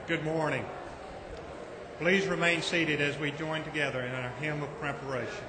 Good morning. Please remain seated as we join together in our hymn of preparation.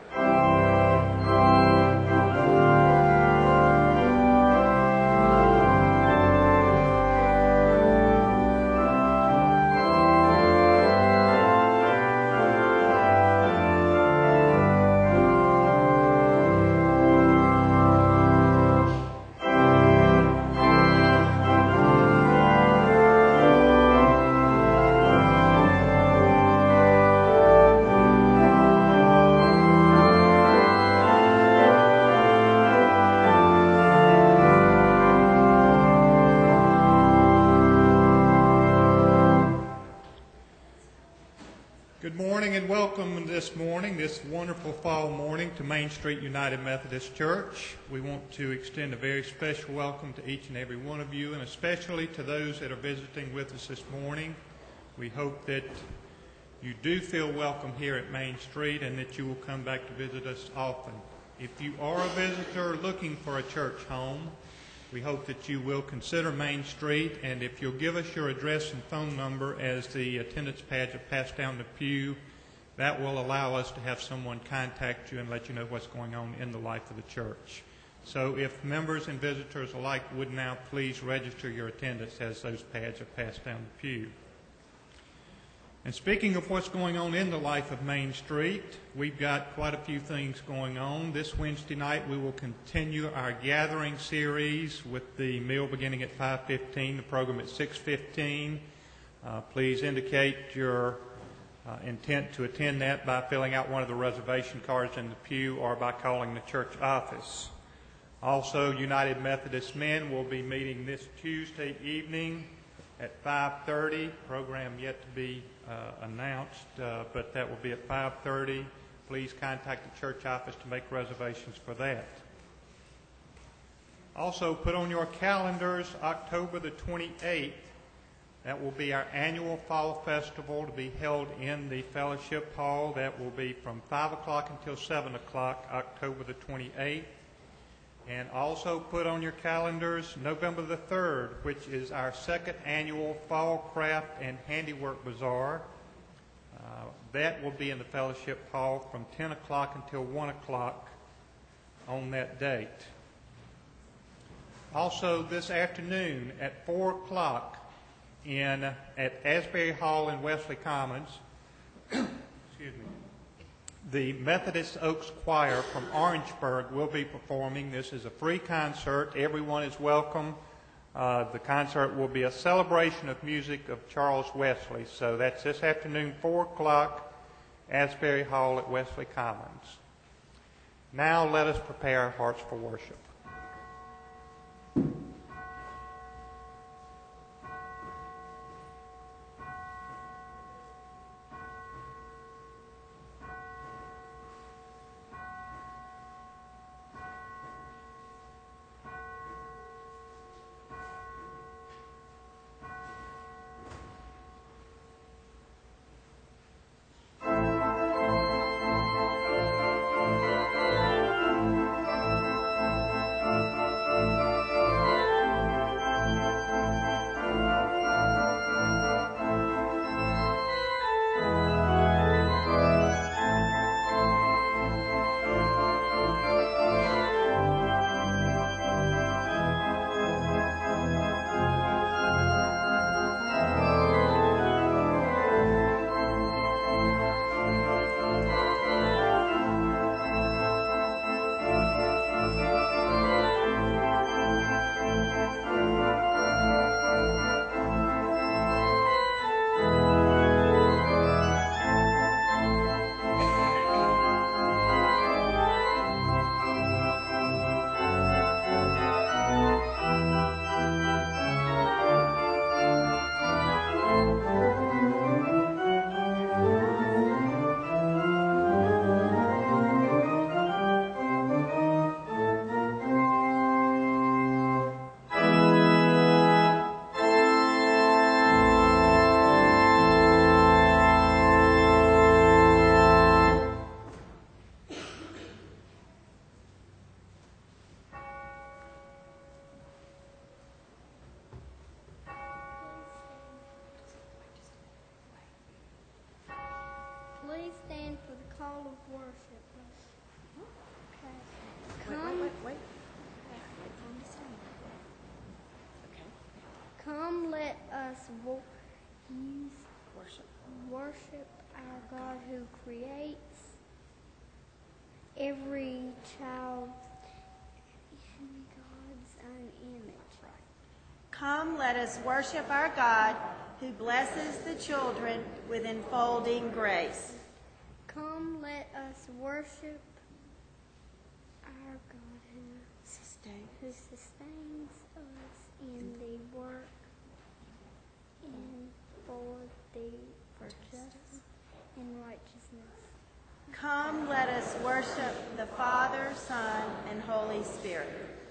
This wonderful fall morning to Main Street United Methodist Church. We want to extend a very special welcome to each and every one of you, and especially to those that are visiting with us this morning. We hope that you do feel welcome here at Main Street and that you will come back to visit us often. If you are a visitor looking for a church home, we hope that you will consider Main Street, and if you'll give us your address and phone number as the attendance pads are passed down the pew, that will allow us to have someone contact you and let you know what's going on in the life of the church. So if members and visitors alike would now please register your attendance as those pads are passed down the pew. And speaking of what's going on in the life of Main Street, we've got quite a few things going on. This Wednesday night we will continue our gathering series with the meal beginning at 5:15, the program at 6:15. Please indicate your intent to attend that by filling out one of the reservation cards in the pew or by calling the church office. Also, United Methodist Men will be meeting this Tuesday evening at 5:30. Program yet to be announced, but that will be at 5:30. Please contact the church office to make reservations for that. Also, put on your calendars October the 28th. That will be our annual fall festival to be held in the fellowship hall. That will be from 5 o'clock until 7 o'clock, October the 28th. And also put on your calendars November the 3rd, which is our second annual Fall Craft and Handiwork Bazaar. That will be in the fellowship hall from 10 o'clock until 1 o'clock on that date. Also this afternoon at 4 o'clock, at Asbury Hall in Wesley Commons, excuse me, the Methodist Oaks Choir from Orangeburg will be performing. This is a free concert. Everyone is welcome. The concert will be a celebration of music of Charles Wesley. So that's this afternoon, 4 o'clock, Asbury Hall at Wesley Commons. Now let us prepare our hearts for worship. call of worship. Okay. Wait. Okay. Come, let us Worship our God who creates every child in God's own image. Come, let us worship our God who blesses the children with enfolding grace. Come, let us worship our God who sustains us in the work and for justice and righteousness. Come, let us worship the Father, Son, and Holy Spirit.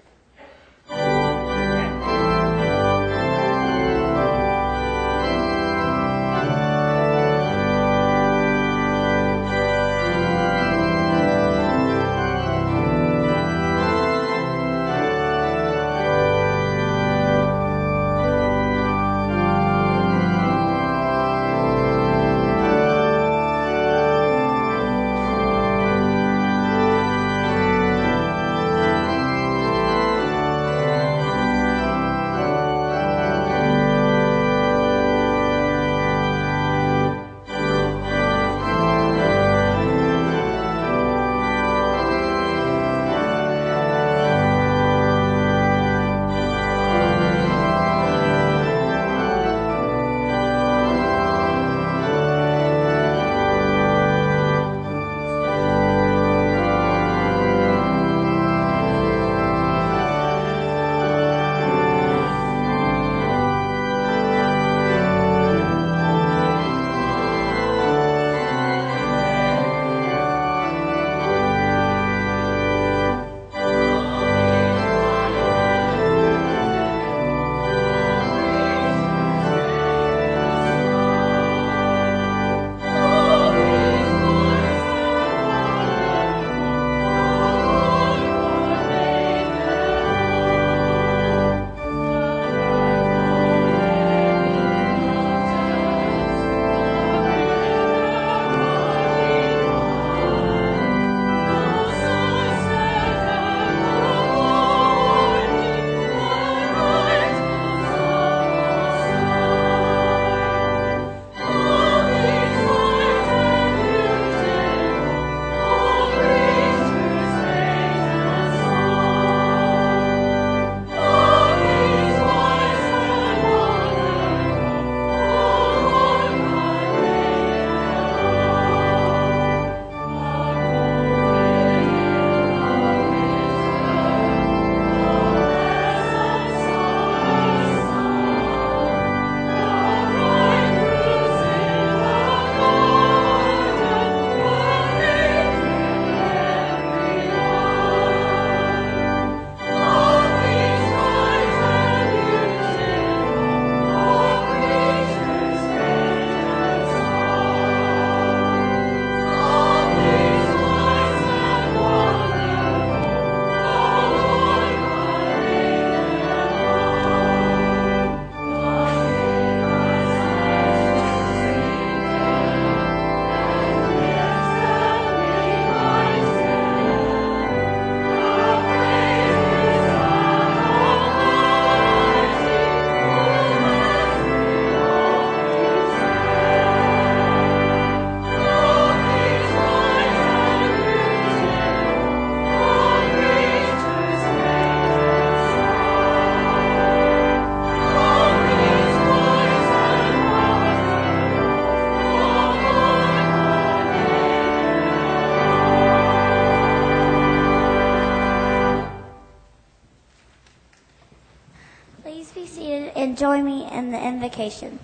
and join me in the invocation.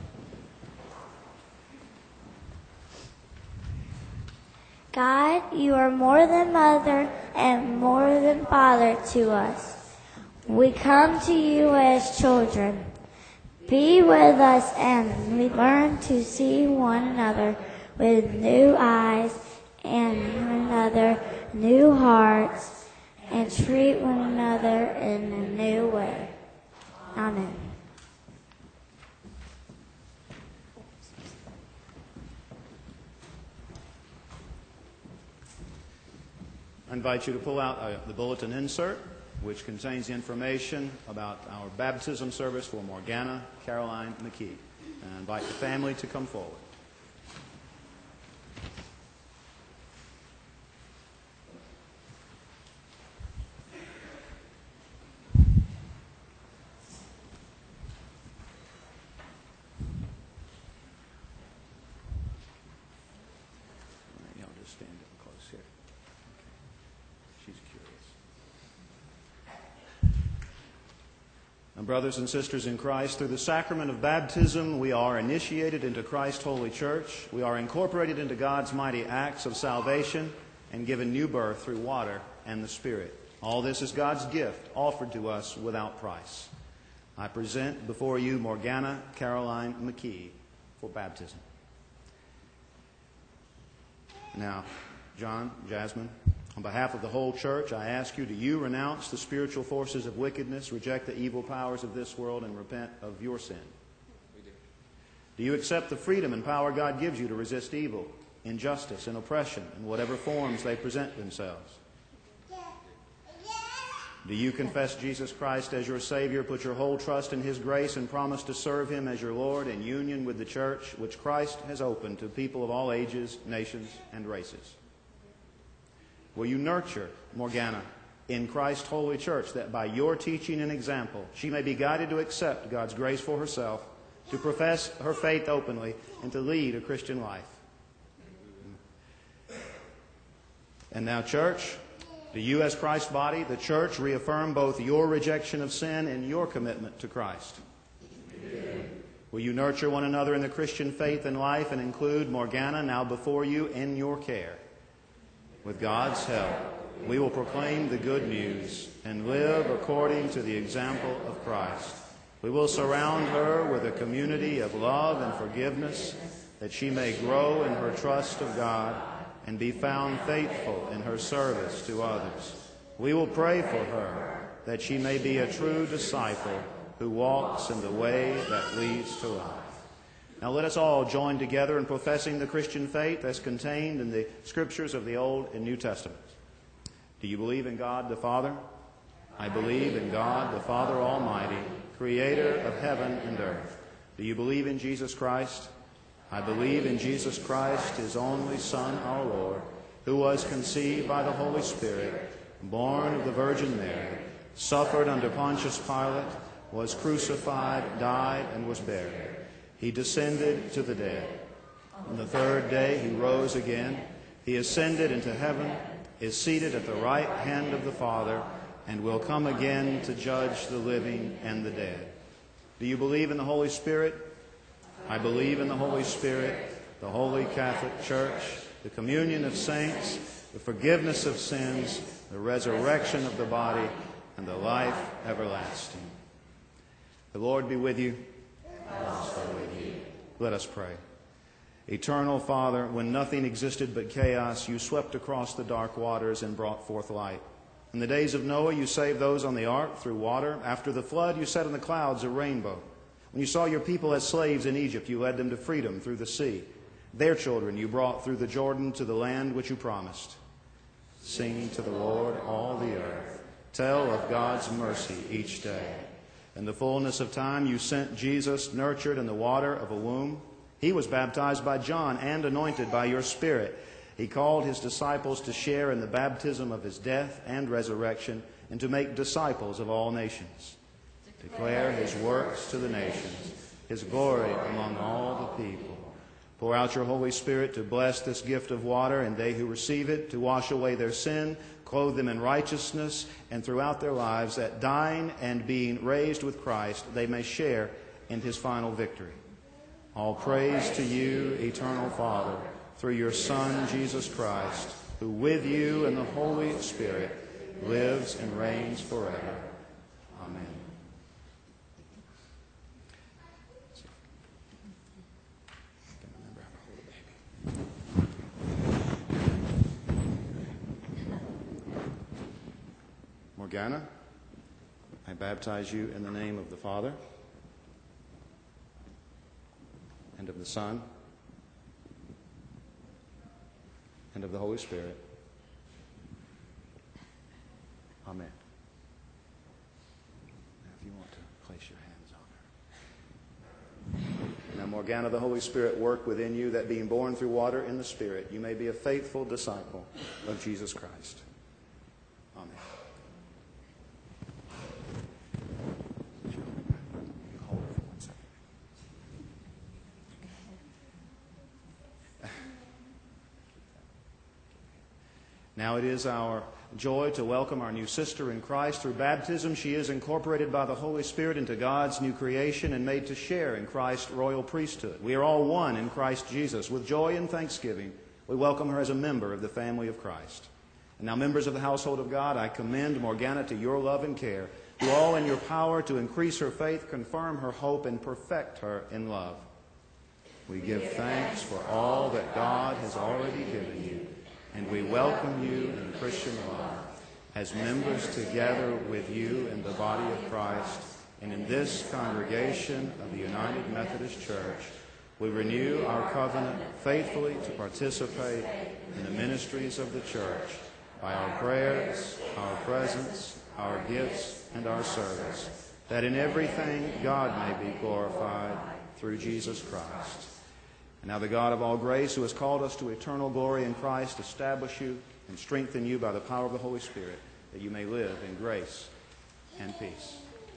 God, you are more than mother and more than father to us. We come to you as children. Be with us and we learn to see one another with new eyes and one another new hearts and treat one another in a new way. Amen. I invite you to pull out the bulletin insert, which contains information about our baptism service for Morgana Caroline McKee. And I invite the family to come forward. Y'all just stand up close here. She's curious. Now, brothers and sisters in Christ, through the sacrament of baptism, we are initiated into Christ's holy church. We are incorporated into God's mighty acts of salvation and given new birth through water and the Spirit. All this is God's gift offered to us without price. I present before you Morgana Caroline McKee for baptism. Now, John, Jasmine, on behalf of the whole church, I ask you, do you renounce the spiritual forces of wickedness, reject the evil powers of this world, and repent of your sin? We do. Do you accept the freedom and power God gives you to resist evil, injustice, and oppression in whatever forms they present themselves? Do you confess Jesus Christ as your Savior, put your whole trust in His grace, and promise to serve Him as your Lord in union with the church, which Christ has opened to people of all ages, nations, and races? Will you nurture Morgana in Christ's holy church, that by your teaching and example she may be guided to accept God's grace for herself, to profess her faith openly, and to lead a Christian life? And now, church, do you as Christ's body, the church, reaffirm both your rejection of sin and your commitment to Christ? Amen. Will you nurture one another in the Christian faith and life and include Morgana now before you in your care? With God's help, we will proclaim the good news and live according to the example of Christ. We will surround her with a community of love and forgiveness, that she may grow in her trust of God and be found faithful in her service to others. We will pray for her, that she may be a true disciple who walks in the way that leads to life. Now let us all join together in professing the Christian faith as contained in the Scriptures of the Old and New Testaments. Do you believe in God the Father? I believe in God the Father Almighty, Creator of heaven and earth. Do you believe in Jesus Christ? I believe in Jesus Christ, His only Son, our Lord, who was conceived by the Holy Spirit, born of the Virgin Mary, suffered under Pontius Pilate, was crucified, died, and was buried. He descended to the dead. On the third day He rose again. He ascended into heaven, is seated at the right hand of the Father, and will come again to judge the living and the dead. Do you believe in the Holy Spirit? I believe in the Holy Spirit, the Holy Catholic Church, the communion of saints, the forgiveness of sins, the resurrection of the body, and the life everlasting. The Lord be with you. And also with you. Let us pray. Eternal Father, when nothing existed but chaos, you swept across the dark waters and brought forth light. In the days of Noah, you saved those on the ark through water. After the flood, you set in the clouds a rainbow. When you saw your people as slaves in Egypt, you led them to freedom through the sea. Their children you brought through the Jordan to the land which you promised. Sing to the Lord, all the earth. Tell of God's mercy each day. In the fullness of time, you sent Jesus, nurtured in the water of a womb. He was baptized by John and anointed by your Spirit. He called his disciples to share in the baptism of his death and resurrection, and to make disciples of all nations. Declare his works to the nations, his glory among all the people. Pour out your Holy Spirit to bless this gift of water, and they who receive it to wash away their sin, clothe them in righteousness, and throughout their lives, that dying and being raised with Christ, they may share in his final victory. All praise to you, eternal Father, through your Son, Jesus Christ, who with you and the Holy Spirit lives and reigns forever. Amen. Morgana, I baptize you in the name of the Father and of the Son and of the Holy Spirit. Amen. Now, if you want to place your hands on her. Now, Morgana, the Holy Spirit work within you, that being born through water in the Spirit, you may be a faithful disciple of Jesus Christ. Amen. Hold her for 1 second. Now it is our joy to welcome our new sister in Christ. Through baptism, she is incorporated by the Holy Spirit into God's new creation and made to share in Christ's royal priesthood. We are all one in Christ Jesus. With joy and thanksgiving, we welcome her as a member of the family of Christ. And now, members of the household of God, I commend Morgana to your love and care. Do all in your power to increase her faith, confirm her hope, and perfect her in love. We give thanks for all that God has already given you, and we welcome you in Christian love as members together with you in the body of Christ. And in this congregation of the United Methodist Church, we renew our covenant faithfully to participate in the ministries of the church by our prayers, our presence, our gifts, and our service, that in everything God may be glorified through Jesus Christ. And now the God of all grace, who has called us to eternal glory in Christ, establish you and strengthen you by the power of the Holy Spirit, that you may live in grace and peace.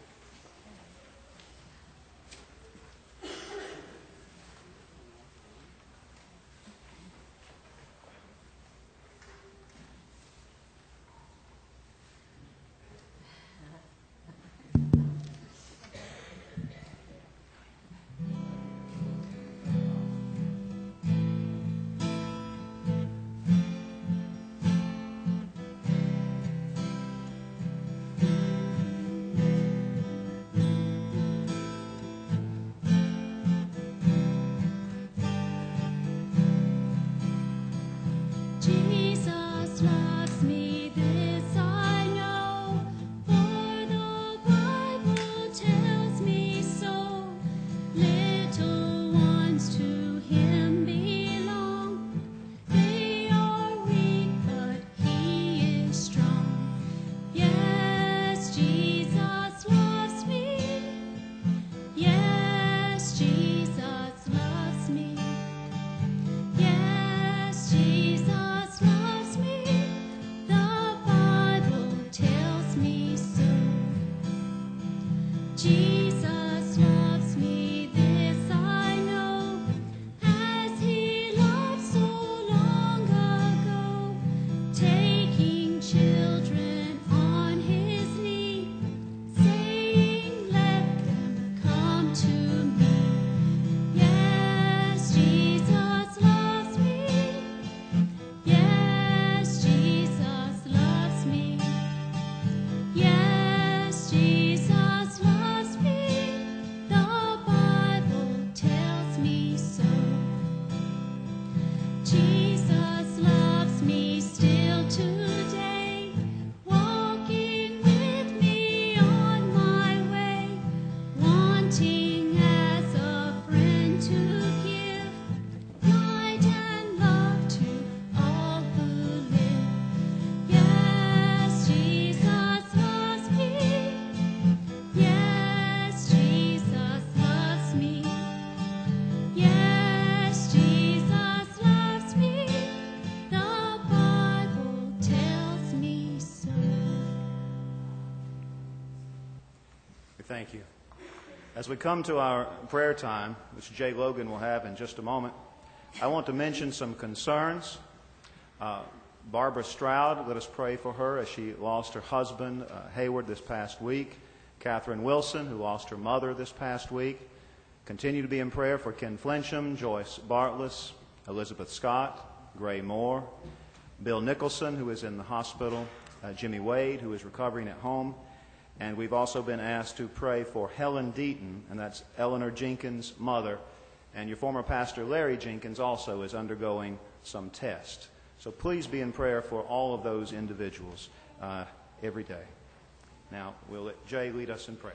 Jesus loves me, this I know, for the Bible tells me so. Little ones to Him belong. They are weak, but He is strong. Yes, Jesus loves me. Yes, Jesus loves me. Yes, Jesus loves me, the Bible tells me so. Jesus loves me, this I know, as He loved so long ago, taking children on His knee, saying, let them come to me. Yes, Jesus loves me. Yes, Jesus loves me. Yes, Jesus loves me. The Bible tells me so. Jesus loves me still today, walking with me on my way, wanting as a friend to give light and love to all who live. Yes, Jesus loves me. Yes, Jesus loves me. Yes, Jesus loves me. The Bible tells me so. We thank you. As we come to our prayer time, which Jay Logan will have in just a moment, I want to mention some concerns. Barbara Stroud, let us pray for her as she lost her husband, Hayward, this past week. Catherine Wilson, who lost her mother this past week. Continue to be in prayer for Ken Flincham, Joyce Bartless, Elizabeth Scott, Gray Moore, Bill Nicholson, who is in the hospital, Jimmy Wade, who is recovering at home. And we've also been asked to pray for Helen Deaton, and that's Eleanor Jenkins' mother. And your former pastor, Larry Jenkins, also is undergoing some tests. So please be in prayer for all of those individuals every day. Now, we'll let Jay lead us in prayer.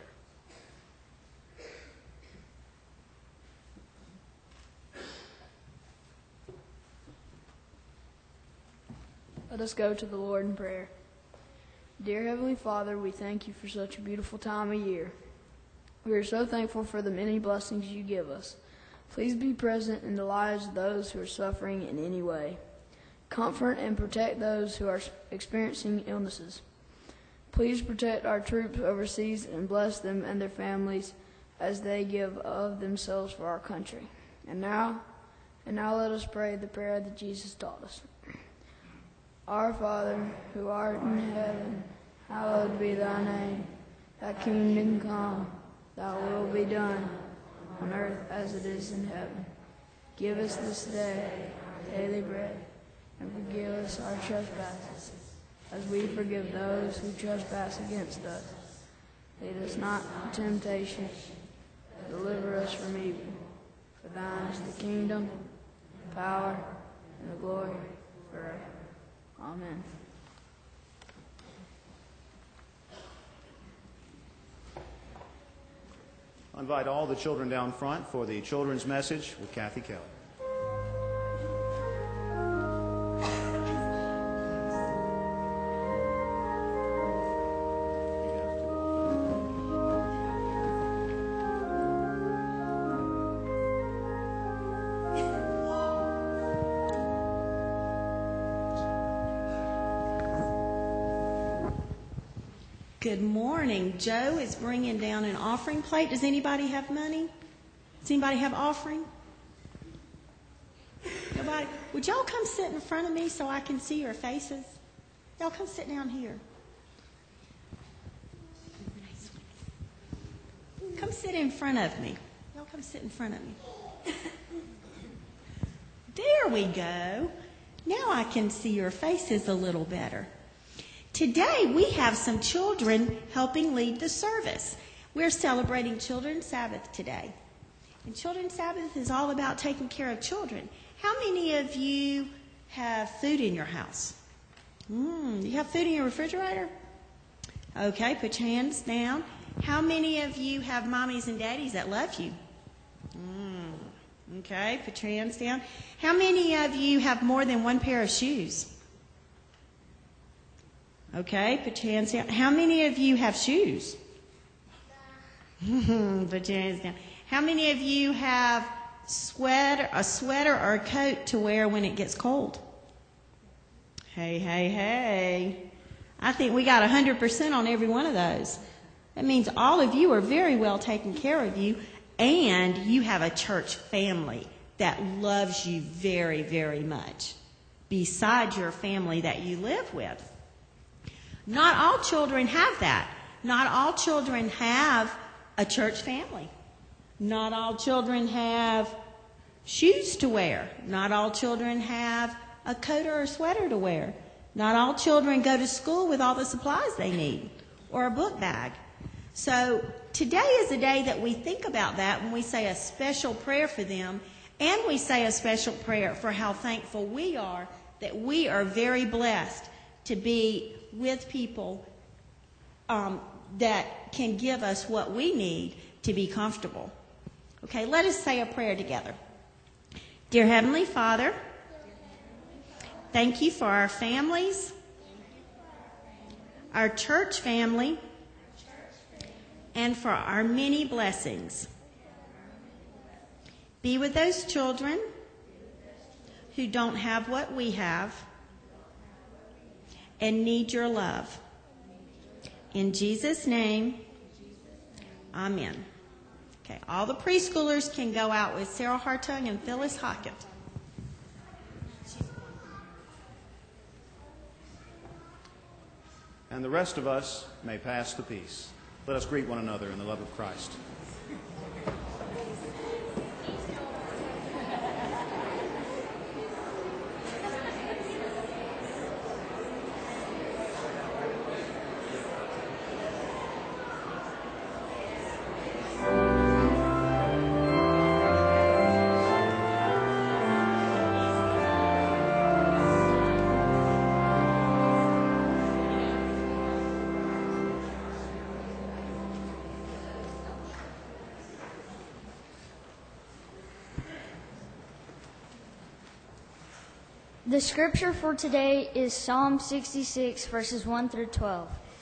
Let us go to the Lord in prayer. Dear Heavenly Father, we thank you for such a beautiful time of year. We are so thankful for the many blessings you give us. Please be present in the lives of those who are suffering in any way. Comfort and protect those who are experiencing illnesses. Please protect our troops overseas and bless them and their families as they give of themselves for our country. And now let us pray the prayer that Jesus taught us. Our Father, who art in heaven, hallowed be thy name. Thy kingdom come, thy will be done, on earth as it is in heaven. Give us this day our daily bread, and forgive us our trespasses, as we forgive those who trespass against us. Lead us not into temptation, but deliver us from evil. For thine is the kingdom, the power, and the glory forever. Amen. I invite all the children down front for the children's message with Kathy Kelly. Good morning. Joe is bringing down an offering plate. Does anybody have money? Does anybody have offering? Nobody? Would y'all come sit in front of me so I can see your faces? Y'all come sit down here. Come sit in front of me. Y'all come sit in front of me. There we go. Now I can see your faces a little better. Today we have some children helping lead the service. We're celebrating Children's Sabbath today. And Children's Sabbath is all about taking care of children. How many of you have food in your house? You have food in your refrigerator? Okay, put your hands down. How many of you have mommies and daddies that love you? Okay, put your hands down. How many of you have more than one pair of shoes? Okay, put your hands down. How many of you have shoes? Put your hands down. How many of you have a sweater or a coat to wear when it gets cold? Hey. I think we got 100% on every one of those. That means all of you are very well taken care of you, and you have a church family that loves you very, very much, besides your family that you live with. Not all children have that. Not all children have a church family. Not all children have shoes to wear. Not all children have a coat or a sweater to wear. Not all children go to school with all the supplies they need or a book bag. So today is a day that we think about that when we say a special prayer for them, and we say a special prayer for how thankful we are that we are very blessed to be with people that can give us what we need to be comfortable. Okay, let us say a prayer together. Dear Heavenly Father, thank you for our families, our church family, and for our many blessings. Be with those children who don't have what we have and need your love. In Jesus' name, amen. Okay, all the preschoolers can go out with Sarah Hartung and Phyllis Hockett. And the rest of us may pass the peace. Let us greet one another in the love of Christ. The scripture for today is Psalm 66, verses 1 through 12.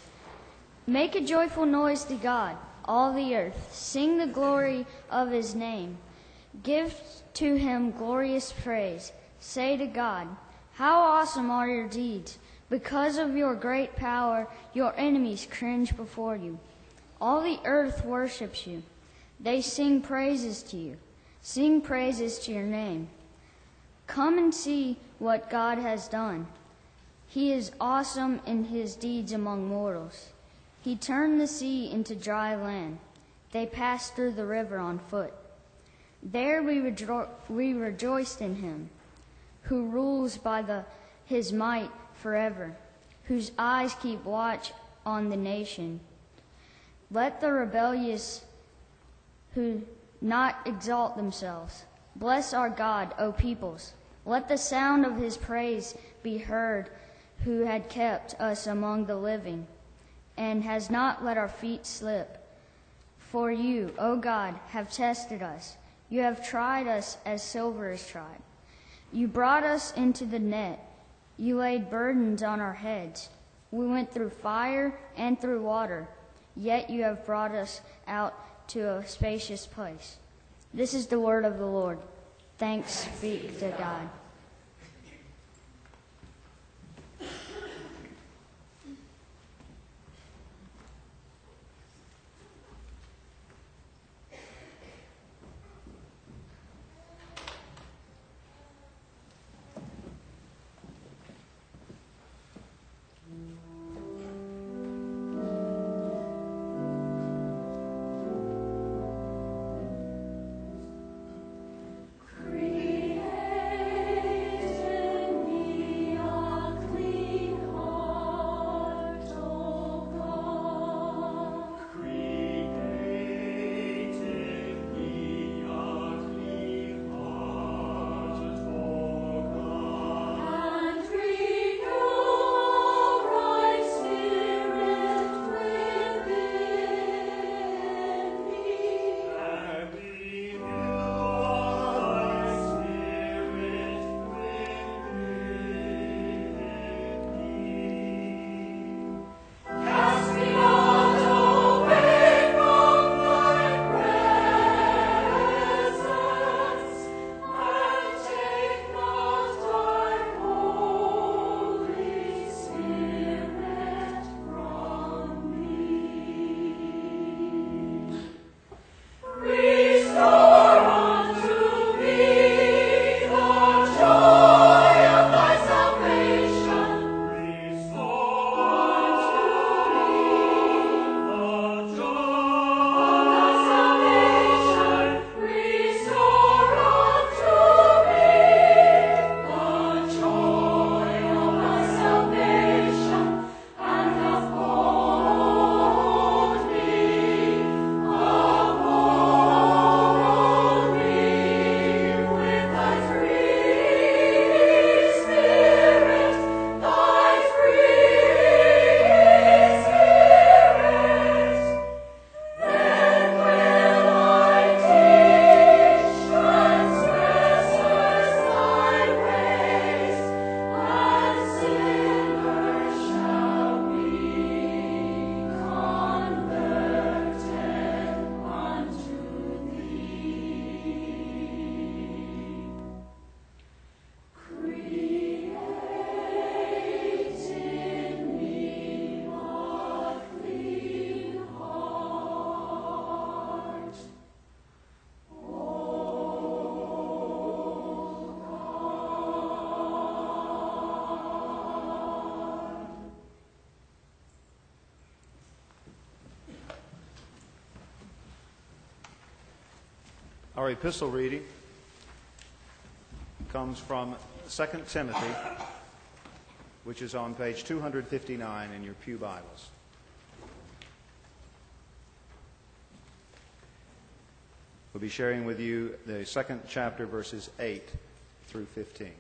Make a joyful noise to God, all the earth. Sing the glory of his name. Give to him glorious praise. Say to God, how awesome are your deeds! Because of your great power, your enemies cringe before you. All the earth worships you. They sing praises to you. Sing praises to your name. Come and see what God has done. He is awesome in his deeds among mortals. He turned the sea into dry land. They passed through the river on foot. There we rejoiced in him, who rules by his might forever, whose eyes keep watch on the nation. Let the rebellious who not exalt themselves. Bless our God, O peoples. Let the sound of his praise be heard, who had kept us among the living, and has not let our feet slip. For you, O God, have tested us. You have tried us as silver is tried. You brought us into the net. You laid burdens on our heads. We went through fire and through water, yet you have brought us out to a spacious place. This is the word of the Lord. Thanks be to God. Our epistle reading comes from 2 Timothy, which is on page 259 in your pew Bibles. We'll be sharing with you the second chapter, verses 8 through 15.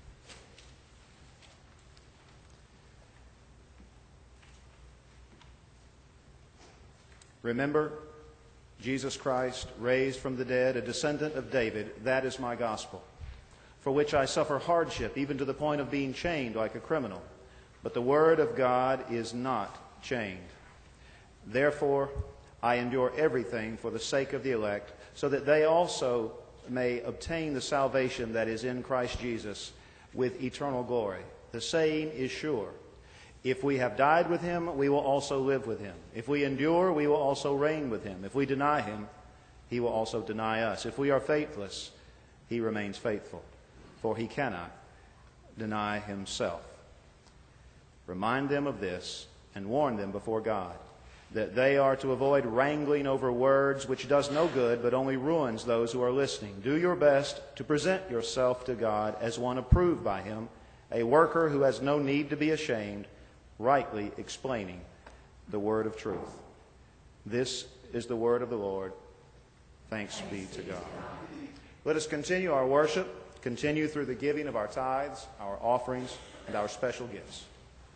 Remember Jesus Christ, raised from the dead, a descendant of David, that is my gospel, for which I suffer hardship, even to the point of being chained like a criminal. But the word of God is not chained. Therefore, I endure everything for the sake of the elect, so that they also may obtain the salvation that is in Christ Jesus with eternal glory. The saying is sure. If we have died with him, we will also live with him. If we endure, we will also reign with him. If we deny him, he will also deny us. If we are faithless, he remains faithful, for he cannot deny himself. Remind them of this and warn them before God that they are to avoid wrangling over words, which does no good but only ruins those who are listening. Do your best to present yourself to God as one approved by him, a worker who has no need to be ashamed, rightly explaining the word of truth. This is the word of the Lord. Thanks be to God. Let us continue our worship, continue through the giving of our tithes, our offerings, and our special gifts.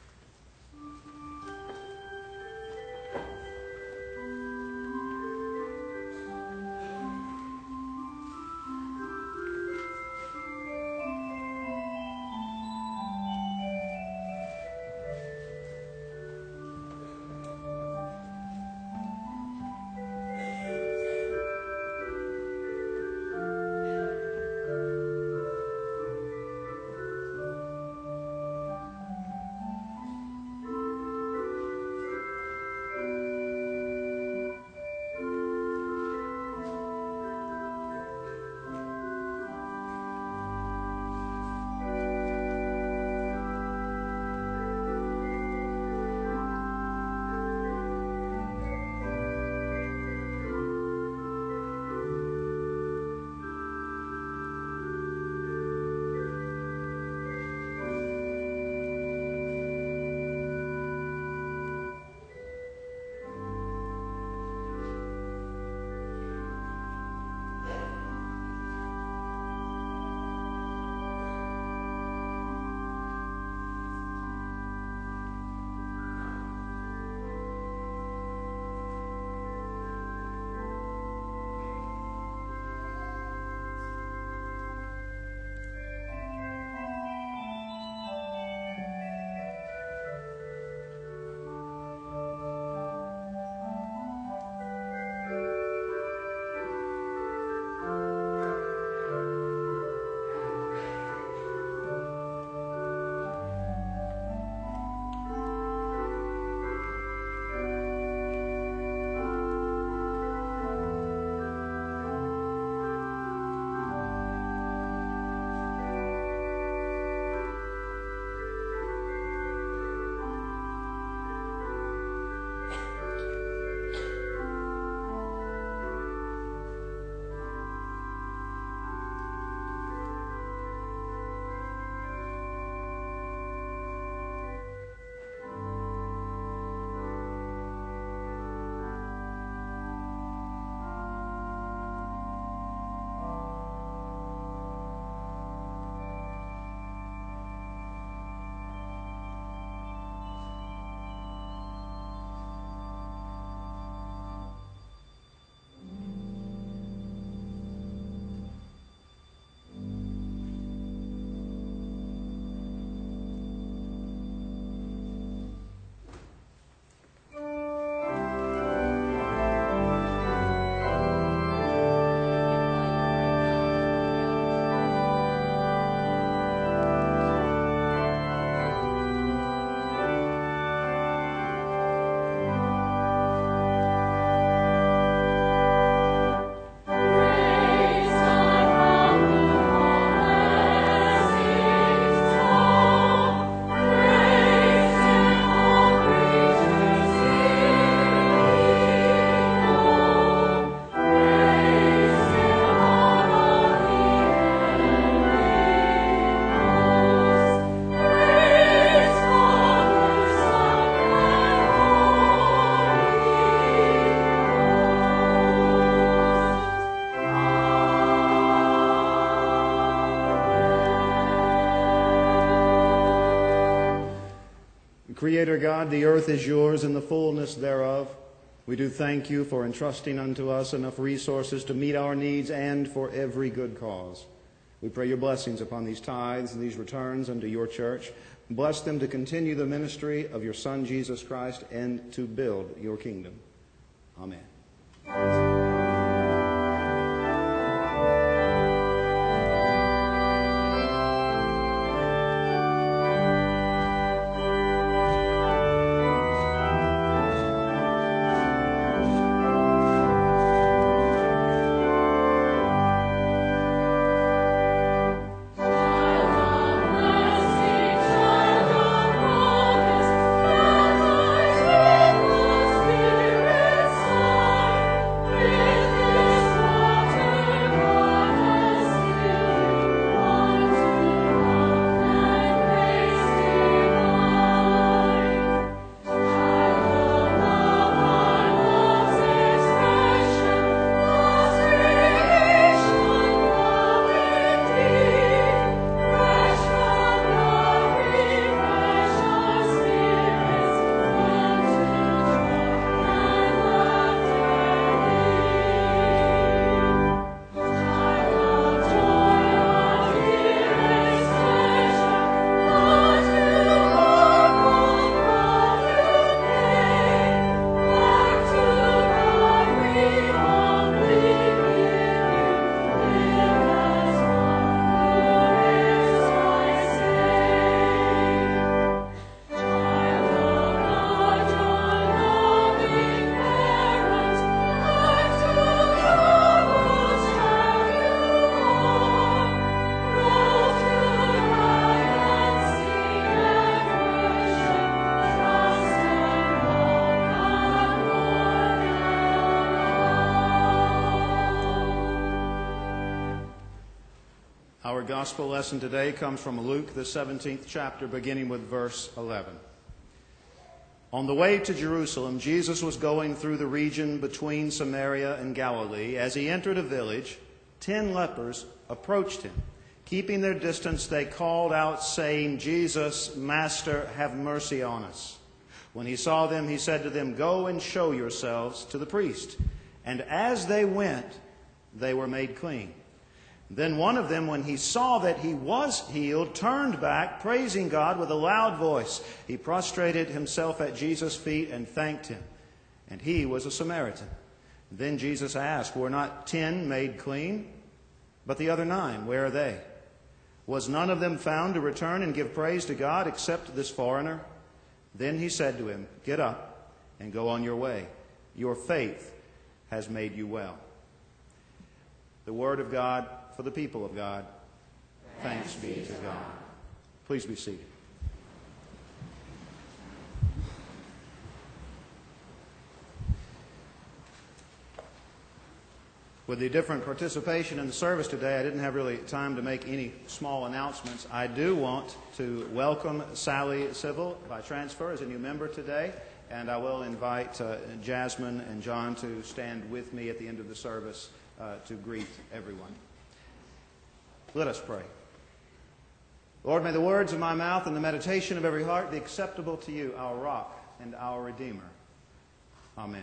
Creator God, the earth is yours and the fullness thereof. We do thank you for entrusting unto us enough resources to meet our needs and for every good cause. We pray your blessings upon these tithes and these returns unto your church. Bless them to continue the ministry of your Son, Jesus Christ, and to build your kingdom. Amen. Our gospel lesson today comes from Luke, the 17th chapter, beginning with verse 11. On the way to Jerusalem, Jesus was going through the region between Samaria and Galilee. As he entered a village, 10 lepers approached him. Keeping their distance, they called out, saying, "Jesus, Master, have mercy on us." When he saw them, he said to them, "Go and show yourselves to the priest." And as they went, they were made clean. Then one of them, when he saw that he was healed, turned back, praising God with a loud voice. He prostrated himself at Jesus' feet and thanked him. And he was a Samaritan. Then Jesus asked, "Were not 10 made clean? But the other 9, where are they? Was none of them found to return and give praise to God except this foreigner?" Then he said to him, "Get up and go on your way. Your faith has made you well." The word of God for the people of God. Thanks be to God. Please be seated. With the different participation in the service today, I didn't have really time to make any small announcements. I do want to welcome Sally Civil by transfer as a new member today, and I will invite Jasmine and John to stand with me at the end of the service to greet everyone. Let us pray. Lord, may the words of my mouth and the meditation of every heart be acceptable to you, our rock and our Redeemer. Amen.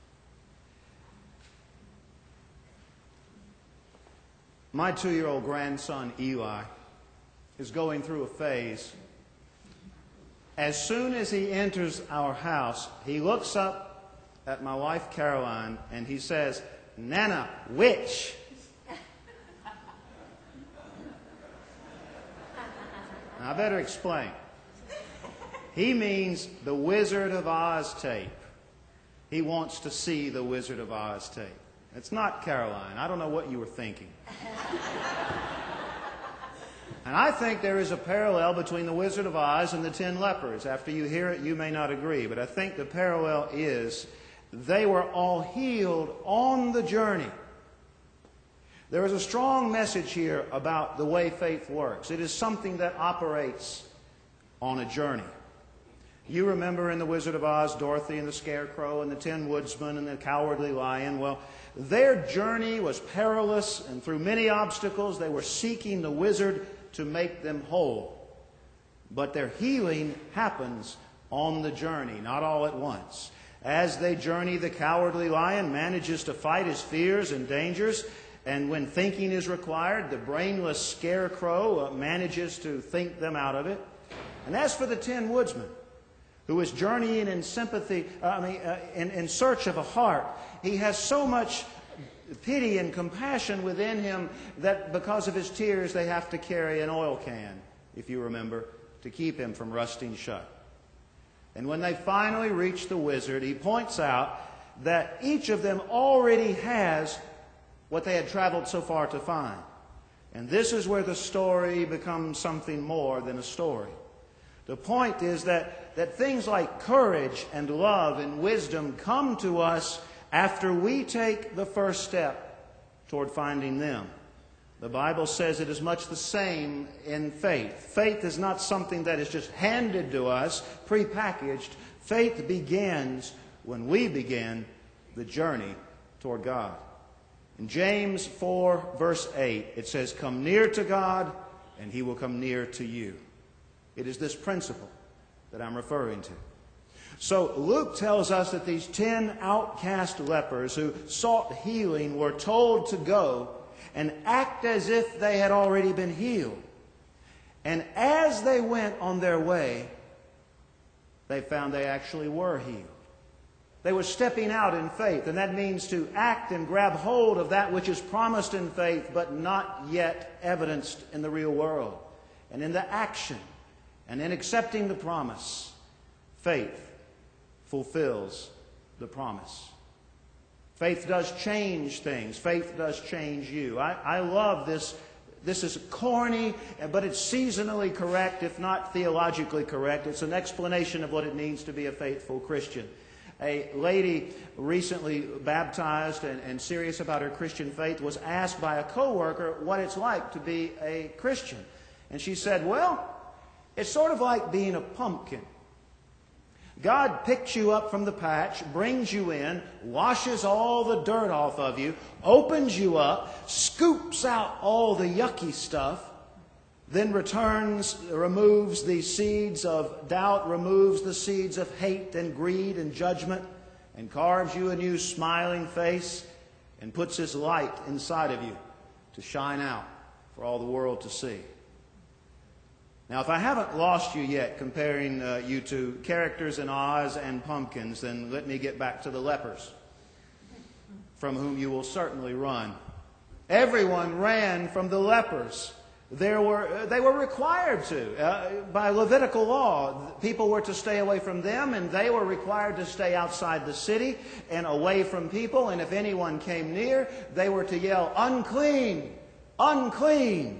My 2-year-old grandson, Eli, is going through a phase. As soon as he enters our house, he looks up at my wife, Caroline, and he says, "Nana, which?" Now, I better explain. He means the Wizard of Oz tape. He wants to see the Wizard of Oz tape. It's not Caroline. I don't know what you were thinking. And I think there is a parallel between the Wizard of Oz and the 10 lepers. After you hear it, you may not agree, but I think the parallel is they were all healed on the journey. There is a strong message here about the way faith works. It is something that operates on a journey. You remember in The Wizard of Oz, Dorothy and the Scarecrow and the Tin Woodsman and the Cowardly Lion. Well, their journey was perilous, and through many obstacles they were seeking the wizard to make them whole. But their healing happens on the journey, not all at once. As they journey, the Cowardly Lion manages to fight his fears and dangers, and when thinking is required, the brainless Scarecrow manages to think them out of it. And as for the Tin Woodsman, who is journeying in sympathy, in search of a heart, he has so much pity and compassion within him that because of his tears they have to carry an oil can, if you remember, to keep him from rusting shut. And when they finally reach the wizard, he points out that each of them already has what they had traveled so far to find. And this is where the story becomes something more than a story. The point is that things like courage and love and wisdom come to us after we take the first step toward finding them. The Bible says it is much the same in faith. Faith is not something that is just handed to us, prepackaged. Faith begins when we begin the journey toward God. In James 4, verse 8, it says, "Come near to God, and He will come near to you." It is this principle that I'm referring to. So Luke tells us that these 10 outcast lepers who sought healing were told to go and act as if they had already been healed. And as they went on their way, they found they actually were healed. They were stepping out in faith, and that means to act and grab hold of that which is promised in faith, but not yet evidenced in the real world. And in the action, and in accepting the promise, faith fulfills the promise. Faith does change things. Faith does change you. I love this. This is corny, but it's seasonally correct, if not theologically correct. It's an explanation of what it means to be a faithful Christian. A lady recently baptized and serious about her Christian faith was asked by a coworker what it's like to be a Christian. And she said, "Well, it's sort of like being a pumpkin. God picks you up from the patch, brings you in, washes all the dirt off of you, opens you up, scoops out all the yucky stuff, then removes the seeds of doubt, removes the seeds of hate and greed and judgment, and carves you a new smiling face, and puts His light inside of you to shine out for all the world to see." Now, if I haven't lost you yet comparing you to characters in Oz and pumpkins, then let me get back to the lepers, from whom you will certainly run. Everyone ran from the lepers. They were required to. By Levitical law, people were to stay away from them, and they were required to stay outside the city and away from people. And if anyone came near, they were to yell, "Unclean! Unclean!"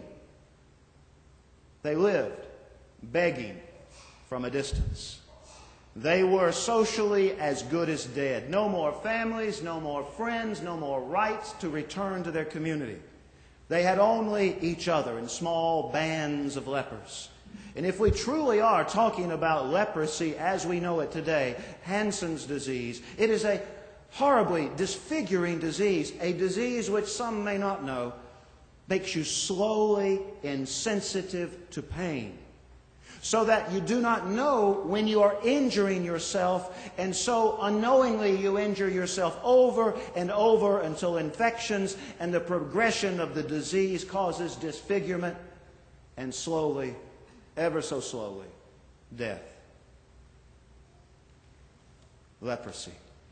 They lived begging from a distance. They were socially as good as dead. No more families, no more friends, no more rights to return to their community. They had only each other in small bands of lepers. And if we truly are talking about leprosy as we know it today, Hansen's disease, it is a horribly disfiguring disease, a disease which some may not know, makes you slowly insensitive to pain, so that you do not know when you are injuring yourself, and so unknowingly you injure yourself over and over until infections and the progression of the disease causes disfigurement and slowly, ever so slowly, death. Leprosy.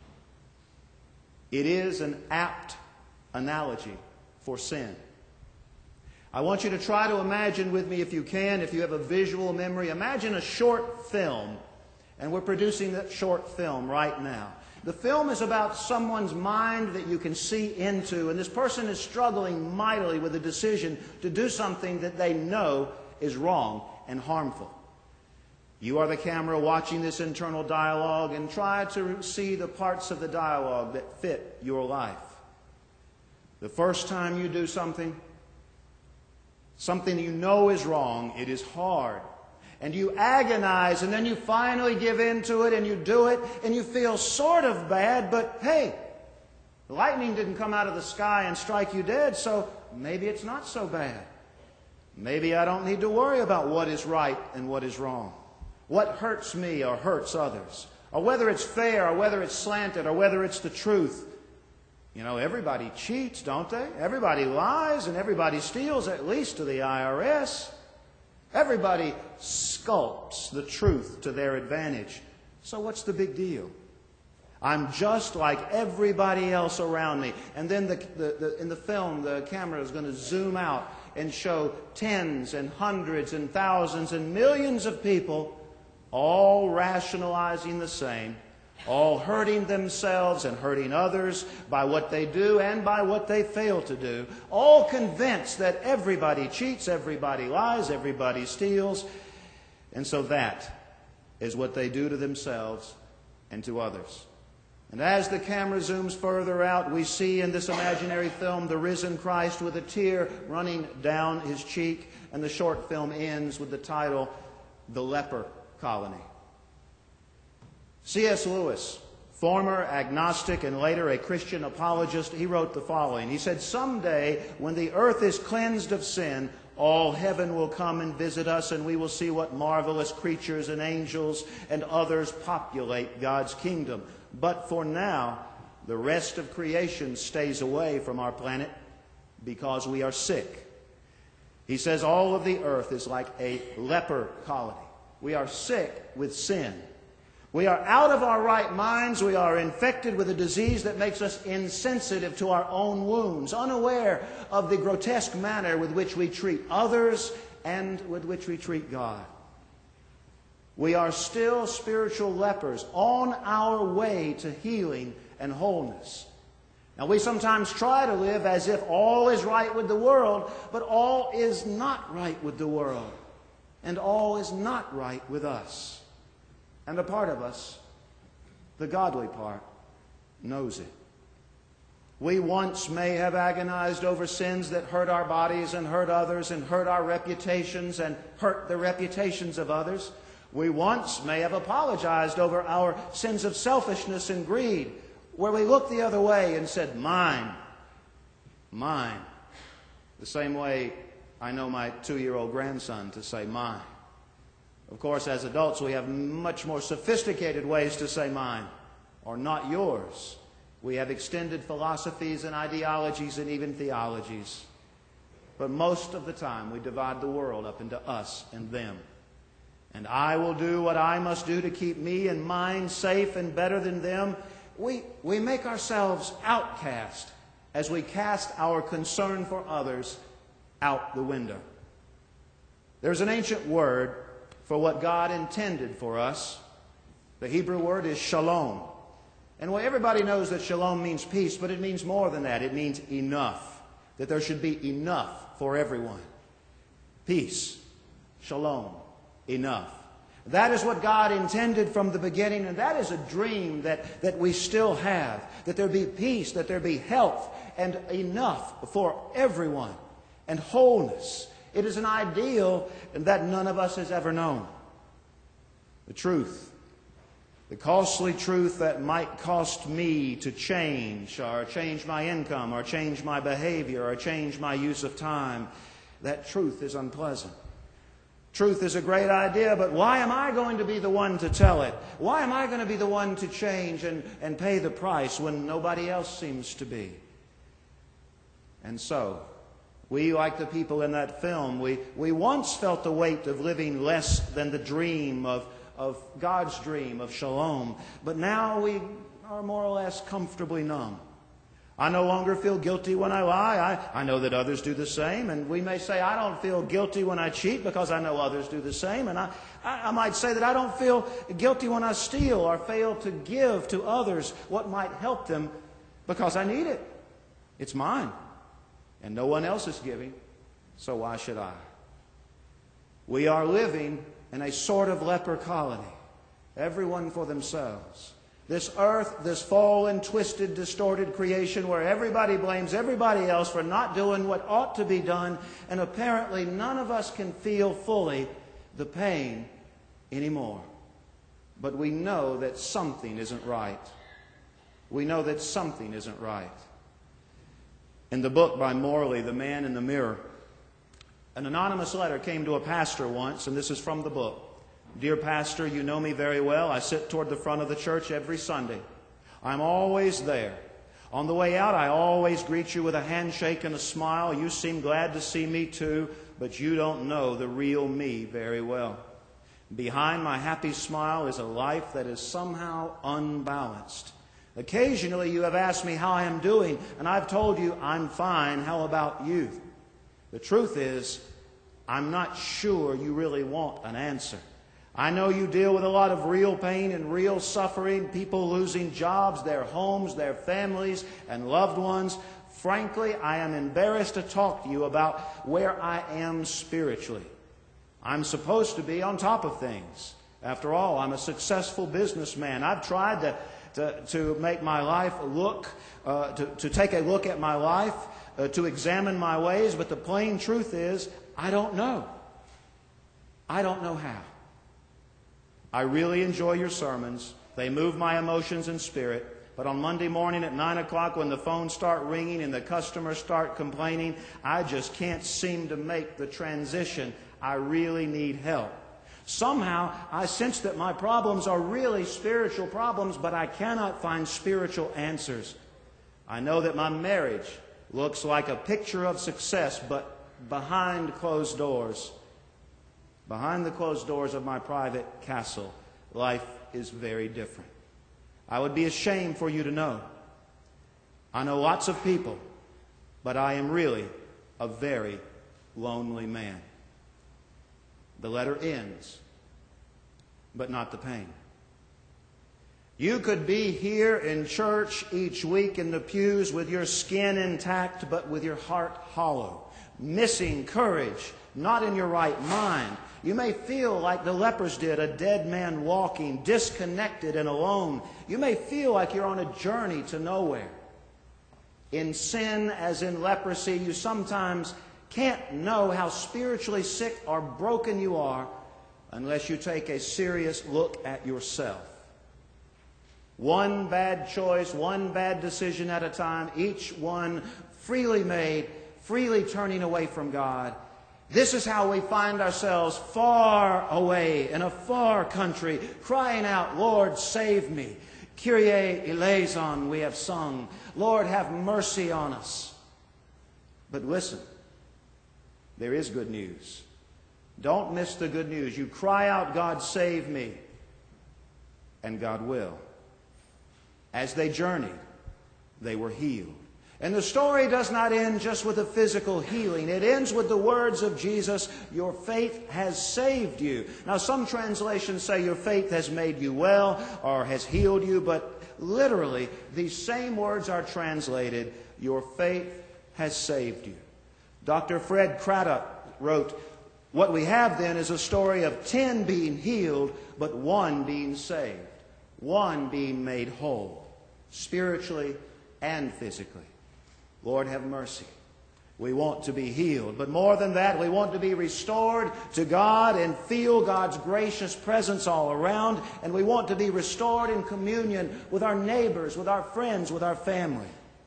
It is an apt analogy for sin. I want you to try to imagine with me, if you can, if you have a visual memory, imagine a short film, and we're producing that short film right now. The film is about someone's mind that you can see into, and this person is struggling mightily with a decision to do something that they know is wrong and harmful. You are the camera watching this internal dialogue, and try to see the parts of the dialogue that fit your life. The first time you do something you know is wrong, it is hard. And you agonize, and then you finally give in to it, and you do it, and you feel sort of bad, but hey, the lightning didn't come out of the sky and strike you dead, so maybe it's not so bad. Maybe I don't need to worry about what is right and what is wrong, what hurts me or hurts others, or whether it's fair, or whether it's slanted, or whether it's the truth. You know, everybody cheats, don't they? Everybody lies and everybody steals, at least to the IRS. Everybody sculpts the truth to their advantage. So what's the big deal? I'm just like everybody else around me. And then in the film, the camera is going to zoom out and show tens and hundreds and thousands and millions of people all rationalizing the same, all hurting themselves and hurting others by what they do and by what they fail to do, all convinced that everybody cheats, everybody lies, everybody steals. And so that is what they do to themselves and to others. And as the camera zooms further out, we see in this imaginary film the risen Christ with a tear running down his cheek, and the short film ends with the title, The Leper Colony. C.S. Lewis, former agnostic and later a Christian apologist, he wrote the following. He said, "Someday, when the earth is cleansed of sin, all heaven will come and visit us, and we will see what marvelous creatures and angels and others populate God's kingdom. But for now, the rest of creation stays away from our planet because we are sick." He says all of the earth is like a leper colony. We are sick with sin. We are out of our right minds. We are infected with a disease that makes us insensitive to our own wounds, unaware of the grotesque manner with which we treat others and with which we treat God. We are still spiritual lepers on our way to healing and wholeness. Now, we sometimes try to live as if all is right with the world, but all is not right with the world, and all is not right with us. And a part of us, the godly part, knows it. We once may have agonized over sins that hurt our bodies and hurt others and hurt our reputations and hurt the reputations of others. We once may have apologized over our sins of selfishness and greed, where we looked the other way and said, "Mine, mine." The same way I know my 2-year-old grandson to say mine. Of course, as adults, we have much more sophisticated ways to say mine, or not yours. We have extended philosophies and ideologies and even theologies. But most of the time, we divide the world up into us and them. And I will do what I must do to keep me and mine safe and better than them. We make ourselves outcast as we cast our concern for others out the window. There's an ancient word for what God intended for us. The Hebrew word is shalom. And well, everybody knows that shalom means peace, but it means more than that. It means enough. That there should be enough for everyone. Peace, shalom, enough. That is what God intended from the beginning, and that is a dream that we still have. That there be peace, that there be health, and enough for everyone, and wholeness. It is an ideal that none of us has ever known. The truth, the costly truth that might cost me to change, or change my income, or change my behavior, or change my use of time, that truth is unpleasant. Truth is a great idea, but why am I going to be the one to tell it? Why am I going to be the one to change and pay the price when nobody else seems to be? And so, we, like the people in that film, we once felt the weight of living less than the dream of God's dream of shalom, but now we are more or less comfortably numb. I no longer feel guilty when I lie. I know that others do the same, and we may say I don't feel guilty when I cheat because I know others do the same, and I might say that I don't feel guilty when I steal or fail to give to others what might help them because I need it. It's mine. And no one else is giving, so why should I? We are living in a sort of leper colony, everyone for themselves. This earth, this fallen, twisted, distorted creation where everybody blames everybody else for not doing what ought to be done, and apparently none of us can feel fully the pain anymore. But we know that something isn't right. We know that something isn't right. In the book by Morley, The Man in the Mirror, an anonymous letter came to a pastor once, and this is from the book. "Dear pastor, you know me very well. I sit toward the front of the church every Sunday. I'm always there. On the way out, I always greet you with a handshake and a smile. You seem glad to see me too, but you don't know the real me very well. Behind my happy smile is a life that is somehow unbalanced. Occasionally you have asked me how I am doing, and I've told you I'm fine. How about you? The truth is, I'm not sure you really want an answer. I know you deal with a lot of real pain and real suffering, people losing jobs, their homes, their families, and loved ones. Frankly, I am embarrassed to talk to you about where I am spiritually. I'm supposed to be on top of things. After all, I'm a successful businessman. I've tried to make my life look, to take a look at my life, to examine my ways, but the plain truth is, I don't know. I don't know how. I really enjoy your sermons. They move my emotions and spirit. But on Monday morning at 9 o'clock when the phones start ringing and the customers start complaining, I just can't seem to make the transition. I really need help. Somehow, I sense that my problems are really spiritual problems, but I cannot find spiritual answers. I know that my marriage looks like a picture of success, but behind closed doors, behind the closed doors of my private castle, life is very different. I would be ashamed for you to know. I know lots of people, but I am really a very lonely man. The letter ends, but not the pain. You could be here in church each week in the pews with your skin intact, but with your heart hollow, missing courage, not in your right mind. You may feel like the lepers did, a dead man walking, disconnected and alone. You may feel like you're on a journey to nowhere. In sin, as in leprosy, you sometimes can't know how spiritually sick or broken you are unless you take a serious look at yourself. One bad choice, one bad decision at a time, each one freely made, freely turning away from God. This is how we find ourselves far away in a far country, crying out, Lord, save me. Kyrie eleison, we have sung. Lord, have mercy on us. But listen, there is good news. Don't miss the good news. You cry out, God, save me, and God will. As they journeyed, they were healed. And the story does not end just with a physical healing. It ends with the words of Jesus, your faith has saved you. Now, some translations say your faith has made you well or has healed you, but literally, these same words are translated, your faith has saved you. Dr. Fred Craddock wrote, what we have then is a story of 10 being healed, but 1 being saved. 1 being made whole, spiritually and physically. Lord, have mercy. We want to be healed. But more than that, we want to be restored to God and feel God's gracious presence all around. And we want to be restored in communion with our neighbors, with our friends, with our family.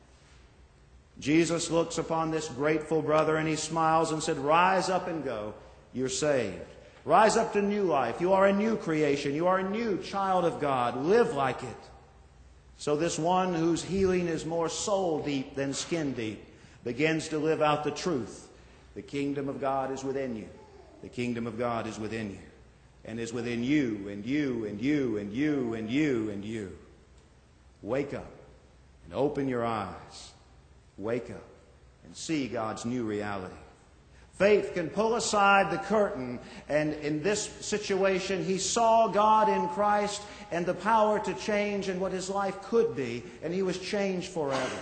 Jesus looks upon this grateful brother and he smiles and said, rise up and go. You're saved. Rise up to new life. You are a new creation. You are a new child of God. Live like it. So this one whose healing is more soul deep than skin deep begins to live out the truth. The kingdom of God is within you. The kingdom of God is within you. And is within you and you and you and you and you and you. Wake up and open your eyes. Wake up and see God's new reality. Faith can pull aside the curtain, and in this situation, he saw God in Christ and the power to change and what his life could be, and he was changed forever.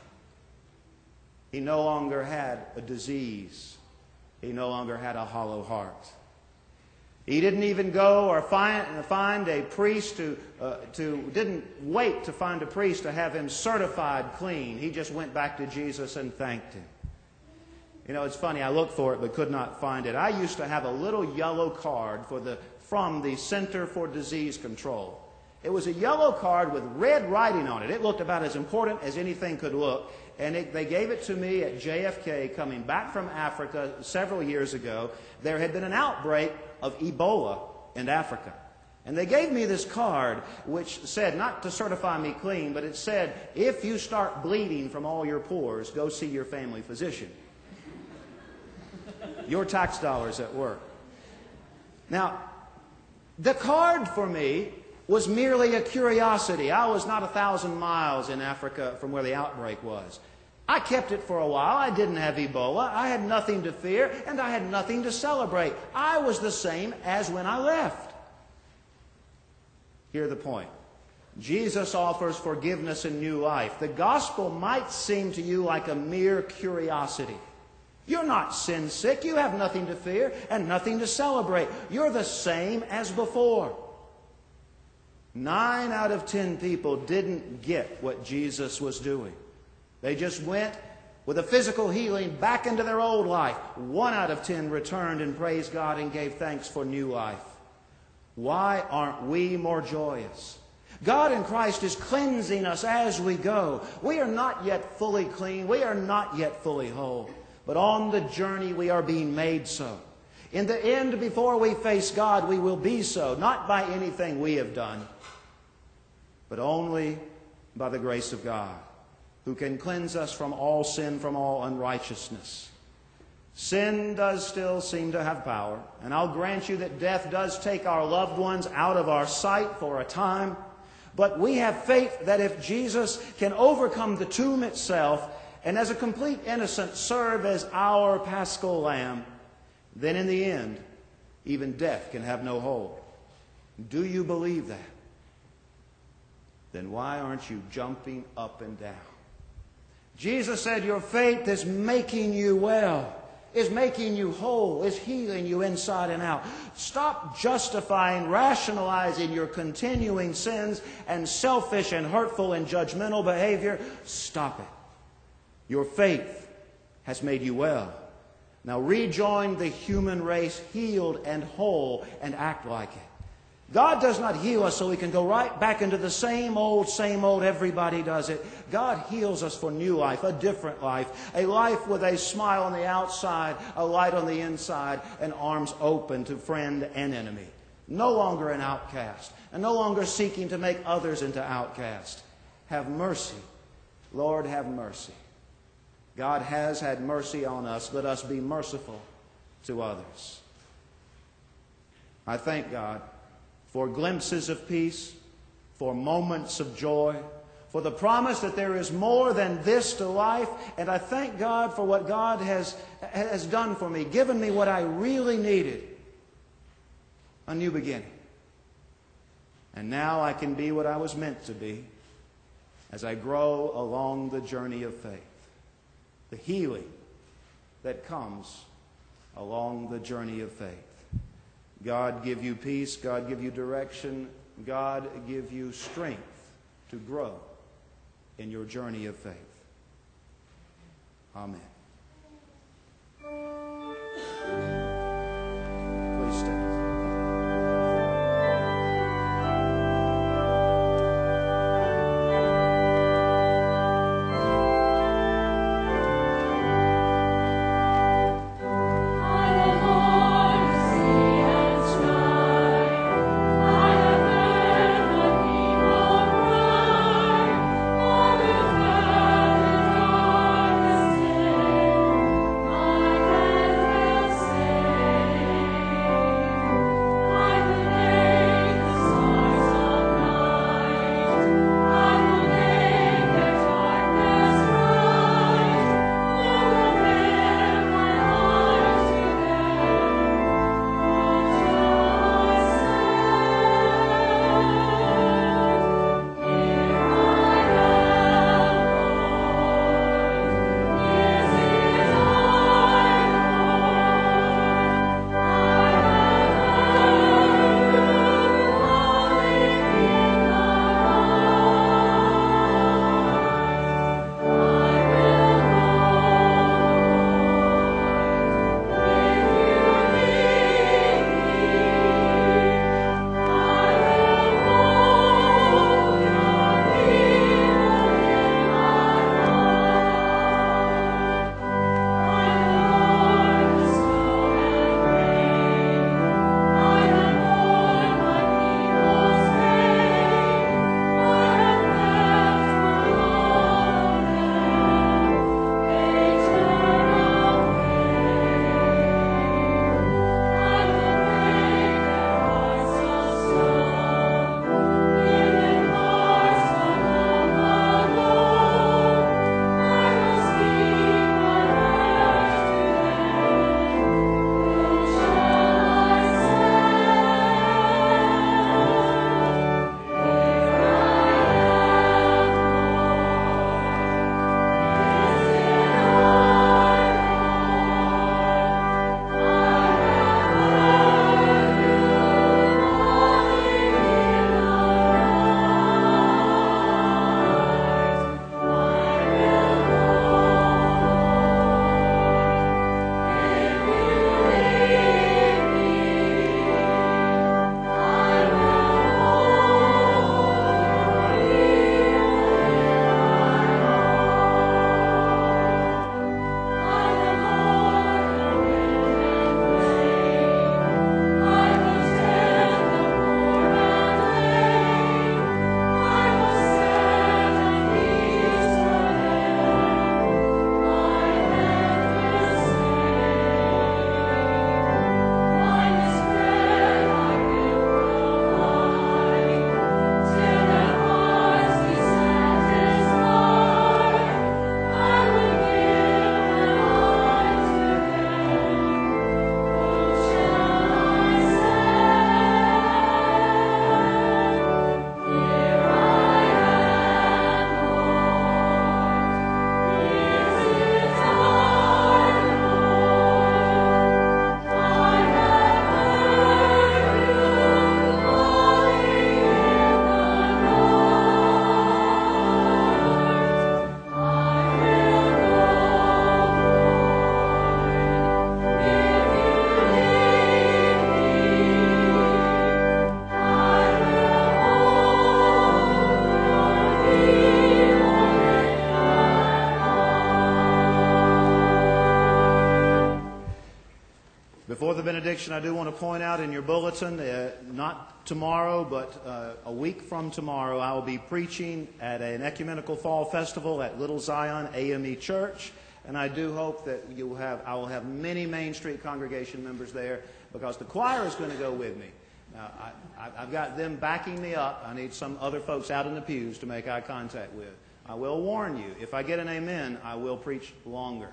He no longer had a disease. He no longer had a hollow heart. He didn't even go or find a priest didn't wait to find a priest to have him certified clean. He just went back to Jesus and thanked him. You know, it's funny, I looked for it but could not find it. I used to have a little yellow card from the Center for Disease Control. It was a yellow card with red writing on it. It looked about as important as anything could look. And they gave it to me at JFK coming back from Africa several years ago. There had been an outbreak of Ebola in Africa. And they gave me this card which said, not to certify me clean, but it said, if you start bleeding from all your pores, go see your family physician. Your tax dollars at work. Now, the card for me was merely a curiosity. I was not 1,000 miles in Africa from where the outbreak was. I kept it for a while. I didn't have Ebola. I had nothing to fear, and I had nothing to celebrate. I was the same as when I left. Hear the point. Jesus offers forgiveness and new life. The gospel might seem to you like a mere curiosity. You're not sin sick. You have nothing to fear and nothing to celebrate. You're the same as before. 9 out of 10 people didn't get what Jesus was doing. They just went with a physical healing back into their old life. 1 out of 10 returned and praised God and gave thanks for new life. Why aren't we more joyous? God in Christ is cleansing us as we go. We are not yet fully clean. We are not yet fully whole. But on the journey we are being made so. In the end, before we face God, we will be so. Not by anything we have done, but only by the grace of God, who can cleanse us from all sin, from all unrighteousness. Sin does still seem to have power, and I'll grant you that death does take our loved ones out of our sight for a time, but we have faith that if Jesus can overcome the tomb itself and as a complete innocent serve as our paschal lamb, then in the end, even death can have no hold. Do you believe that? Then why aren't you jumping up and down? Jesus said your faith is making you well, is making you whole, is healing you inside and out. Stop justifying, rationalizing your continuing sins and selfish and hurtful and judgmental behavior. Stop it. Your faith has made you well. Now rejoin the human race healed and whole and act like it. God does not heal us so we can go right back into the same old, everybody does it. God heals us for new life, a different life, a life with a smile on the outside, a light on the inside, and arms open to friend and enemy. No longer an outcast, and no longer seeking to make others into outcasts. Have mercy. Lord, have mercy. God has had mercy on us. Let us be merciful to others. I thank God for glimpses of peace, for moments of joy, for the promise that there is more than this to life. And I thank God for what God has done for me, given me what I really needed, a new beginning. And now I can be what I was meant to be as I grow along the journey of faith. The healing that comes along the journey of faith. God give you peace. God give you direction. God give you strength to grow in your journey of faith. Amen. Please stand. Thank you. Before the benediction, I do want to point out in your bulletin, not tomorrow, but a week from tomorrow, I will be preaching at an ecumenical fall festival at Little Zion AME Church. And I do hope that I will have many Main Street congregation members there, because the choir is going to go with me. Now, I've got them backing me up. I need some other folks out in the pews to make eye contact with. I will warn you, if I get an amen, I will preach longer.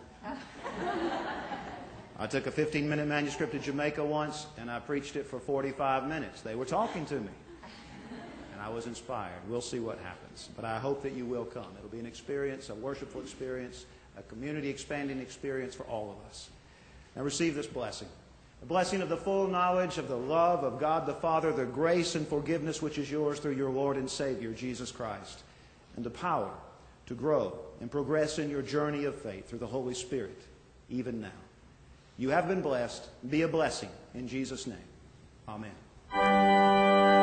I took a 15-minute manuscript to Jamaica once, and I preached it for 45 minutes. They were talking to me, and I was inspired. We'll see what happens. But I hope that you will come. It'll be an experience, a worshipful experience, a community-expanding experience for all of us. Now receive this blessing. The blessing of the full knowledge of the love of God the Father, the grace and forgiveness which is yours through your Lord and Savior, Jesus Christ, and the power to grow and progress in your journey of faith through the Holy Spirit, even now. You have been blessed. Be a blessing in Jesus' name. Amen.